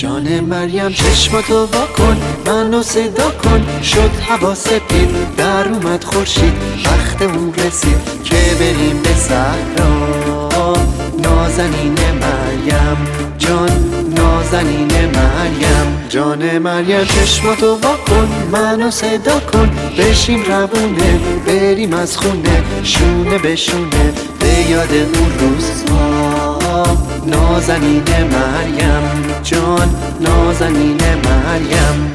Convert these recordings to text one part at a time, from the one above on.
جان مریم چشماتو وا کن، منو صدا کن. شد هوا سپید، در اومد خورشید، وقت اون رسید که بریم به صحرا. نازنین مریم جان، نازنین مریم. جان مریم چشماتو وا کن، منو صدا کن. بشیم روونه، بریم از خونه، شونه به شونه، به یاد اون روزها. نازنین مریم جان، نازنین مریم.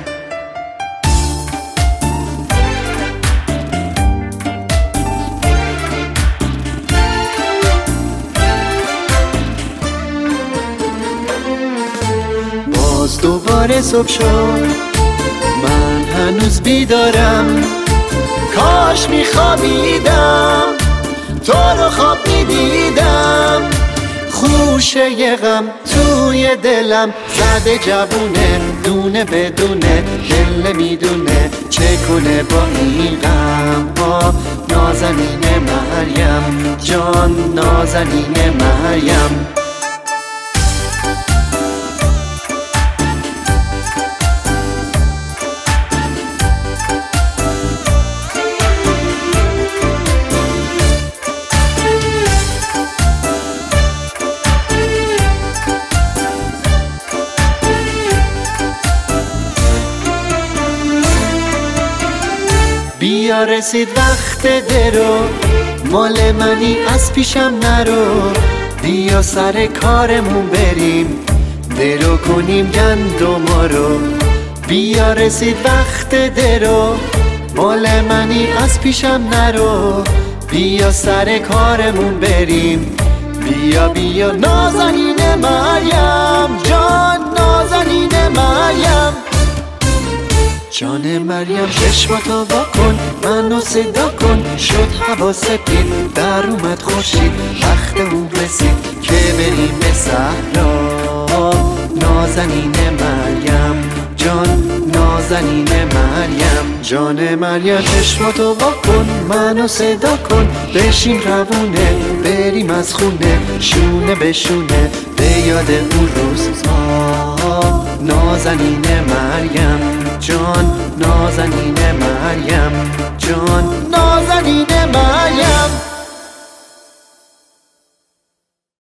باز دوباره صبح شد، من هنوز بیدارم. کاش میخوابیدم، تو رو خواب میدیدم. خوشه غم توی دلم زده جوونه، دونه بدونه، دل نمیدونه چه کنه با این غم ها. نازنین مریم جان، نازنین مریم. بیا رسید وقت درو، مال منی از پیشم نرو. بیا سر کارمون بریم، درو کنیم گندما رو. بیا رسید وقت درو، مال منی از پیشم نرو. بیا سر کارمون بریم، بیا بیا نازنین مریم جان، نازنین مریم. جان مریم چشماتو وا کن، منو صدا کن. شد هوا سپید، در اومد خورشید، وقت اون رسید که بریم به صحرا. نازنین مریم جان، نازنین مریم. جان مریم چشماتو وا کن، منو صدا کن. بشیم روونه، بریم از خونه، شونه به شونه، به یاد اون روزها. نازنین مریم جان، نازنین مریم جان، نازنین مریم.